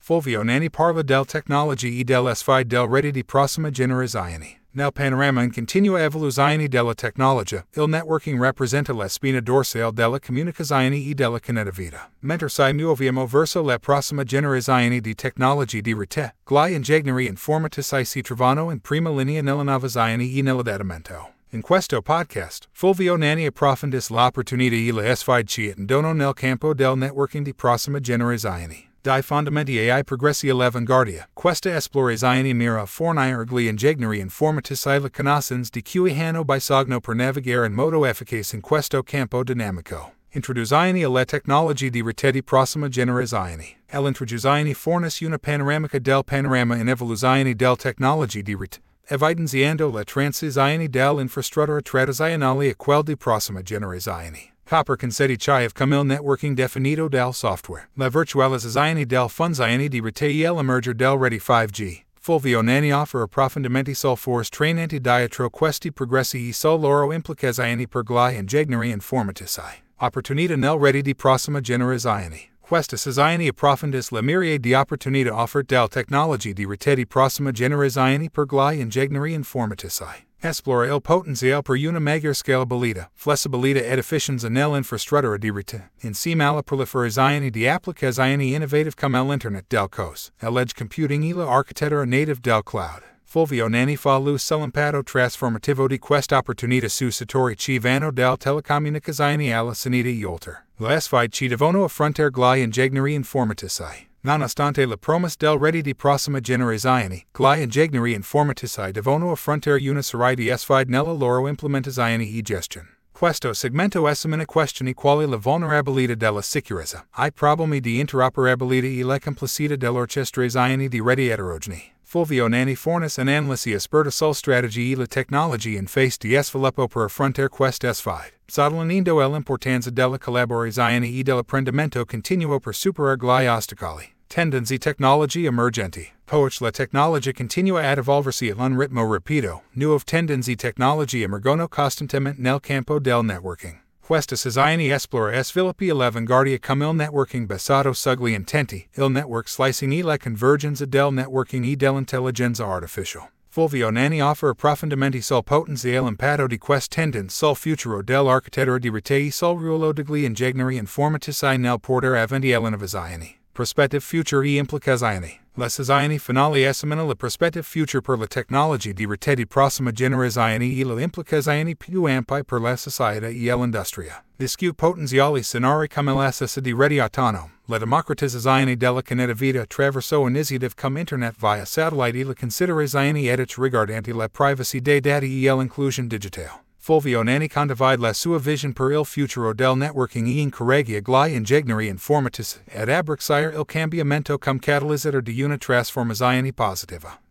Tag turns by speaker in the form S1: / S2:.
S1: Fulvio nani parla del tecnologi e del sfide del rete di prossima generazione. Nel panorama in continua evoluzione della tecnologia, il networking rappresenta la spina dorsale della comunicazione e della connettività. Mentre ci muoviamo verso la prossima generazione di tecnologi di rete, gli ingegneri informatici si trovano in prima linea nell'innovazione e nell'adattamento. In questo podcast, Fulvio nani approfondis l'opportunità e la sfide che attendono nel campo del networking di prossima generazione. Dai fondamenti ai progressi all'avanguardia, questa esplorazione mira a fornire gli ingegneri informatici la conoscenza di cui hanno bisogno per navigare in modo efficace in questo campo dinamico. Introduzione alle tecnologie di rete di prossima generazione. L'introduzione fornisce una panoramica del panorama in evoluzione del tecnologie di rete, evidenziando la transizione dell'infrastruttura tradizionale a quella di prossima generazione. Copper conceditiva come il networking definito del software, la virtualizzazione del funzione di rete e l'emerger del rete 5G. Fulvio nani offre approfondimenti sul force trainanti dietro questi progressi e sul loro implicazioni per gli ingegneri informatici. Opportunità nel rete di prossima generazione. Questa sezione approfondisce la miriade di opportunità offerte dalle tecnologie di rete di prossima generazione per gli ingegneri informatici. Esplora il potenziale per una maggiore scalabilità, flessibilità ed efficienza nell'infrastruttura di rete, insieme alla proliferazione di applicazioni innovative come l'internet del cose, l'edge computing e l'architettura native del cloud. Fulvio nani fa luce sull'impatto trasformativo di questa opportunità su settori che vanno dalle telecomunicazioni alla sanità e oltre. La sfide che devono affrontare gli ingegneri informatici. Nonostante la promessa del rete di prossima generazione, gli ingegneri informatici devono affrontare una serie di sfide nella loro implementazione e gestione. Questo segmento esamina questioni quali la vulnerabilità della sicurezza, i problemi di interoperabilità e la complessità dell'orchestrazione di reti eterogenei. Fulvio nani fornisce un'analisi esperta sulle strategie e le tecnologie in face di sviluppo per affrontare queste sfide, sottolineando l'importanza della collaborazione e dell'apprendimento continuo per superare gli ostacoli. Tendenze tecnologie emergenti. Poiché la tecnologia continua ad evolversi a un ritmo rapido, nuove tendenze tecnologie emergono costantemente nel campo del networking. Questa sezione esplora e sviluppa l'avanguardia come il networking basato sugli intenti, il network slicing e la convergenza del networking e dell'intelligenza artificiale. Fulvio nani offre approfondimenti sul potenziale impatto di queste tendenze sul futuro dell'architettura di rete e sul ruolo degli ingegneri informatici nel portare avanti l'innovazione. Prospettive future e implicazioni. La sezione finale esamina la prospettive future per la tecnologia di rete di prossima generazione e le implicazioni più ampie per la società e l'industria. Discute potenziali scenari come l'access di reti autonome, la democratizzazione della connettività attraverso iniziative come internet via satellite e la considerazioni etiche riguardanti la privacy dei dati e l'inclusione digitale. Fulvio nani condivide la sua vision per il futuro del networking e incoraggia gli ingegneri informatici ad abbracciare il cambiamento come catalizzatore di una trasformazione positiva.